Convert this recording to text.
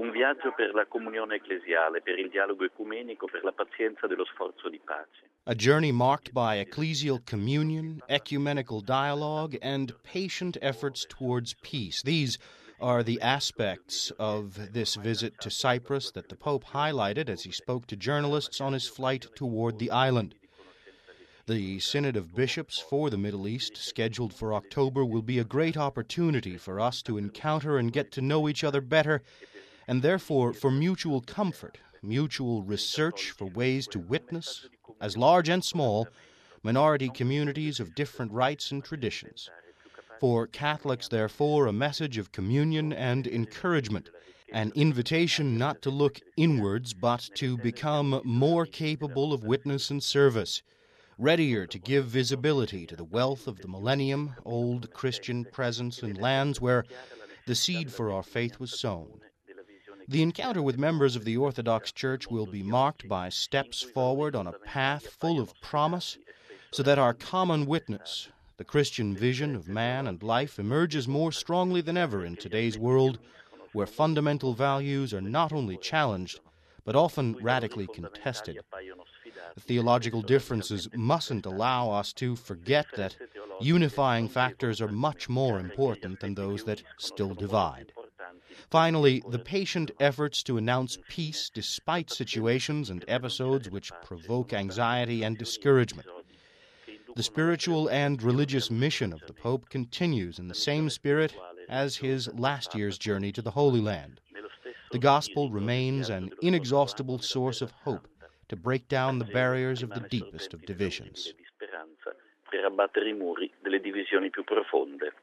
Un viaggio per la comunione ecclesiale, per il dialogo ecumenico, per la pazienza dello sforzo di pace. A journey marked by ecclesial communion, ecumenical dialogue, and patient efforts towards peace. These are the aspects of this visit to Cyprus that the Pope highlighted as he spoke to journalists on his flight toward the island. The Synod of Bishops for the Middle East, scheduled for October, will be a great opportunity for us to encounter and get to know each other better, and therefore for mutual comfort, mutual research for ways to witness, as large and small, minority communities of different rites and traditions. For Catholics, therefore, a message of communion and encouragement, an invitation not to look inwards, but to become more capable of witness and service, readier to give visibility to the wealth of the millennium-old Christian presence in lands where the seed for our faith was sown. The encounter with members of the Orthodox Church will be marked by steps forward on a path full of promise, so that our common witness, the Christian vision of man and life, emerges more strongly than ever in today's world, where fundamental values are not only challenged, but often radically contested. The theological differences mustn't allow us to forget that unifying factors are much more important than those that still divide. Finally, the patient efforts to announce peace despite situations and episodes which provoke anxiety and discouragement. The spiritual and religious mission of the Pope continues in the same spirit as his last year's journey to the Holy Land. The Gospel remains an inexhaustible source of hope to break down the barriers of the deepest of divisions. Per abbattere i muri delle divisioni più profonde.